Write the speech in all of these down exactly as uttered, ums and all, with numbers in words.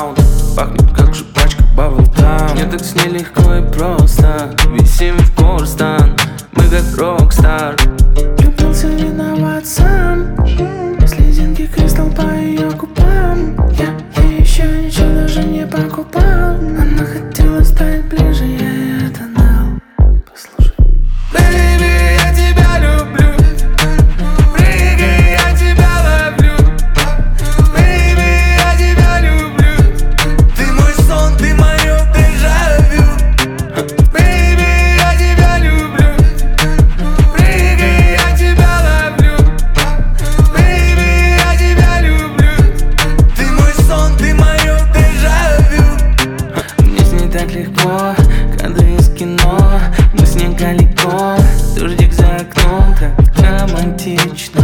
саунд. Пахнет как жвачка баблгам. Мне так с ней легко и просто. Висим в Корстан, мы как рокстар. Влюбился, виноват сам. Слезинки кристалл по ее губам. Я ей еще ничего даже не покупал. Она хотела стать ближе, я ей это дал. Послушай. Baby, я тебя люблю. Прыгай, я тебя ловлю. Baby, я тебя люблю. Ты мой сон, ты мое дежавю. Baby, я тебя люблю. Прыгай, я тебя ловлю. Baby, я тебя люблю. Ты мой сон, ты мое дежавю. Мне с ней так легко, кадры из кино. Мы с ней далеко, дождик за окном. Так романтично,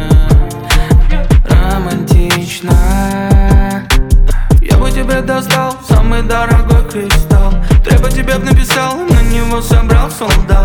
романтично. Я бы тебе достал самый дорогой кристалл. Требо тебе б написал, на него собрал солдат.